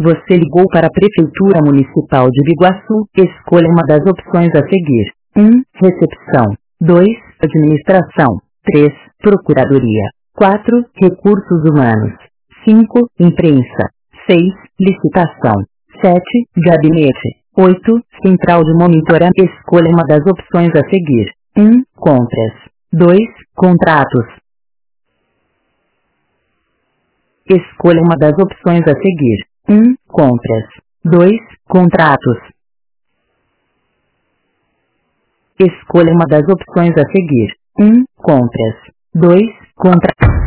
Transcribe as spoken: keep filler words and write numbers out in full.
Você ligou para a Prefeitura Municipal de Biguaçu. Escolha uma das opções a seguir. um. Recepção. dois. Administração. três. Procuradoria. quatro. Recursos humanos. cinco. Imprensa. seis. Licitação. sete. Gabinete. oito. Central de monitoramento. Escolha uma das opções a seguir. um. Compras. dois. Contratos. Escolha uma das opções a seguir. um. Compras. dois. Contratos. Escolha uma das opções a seguir. um. Compras. dois. Contratos.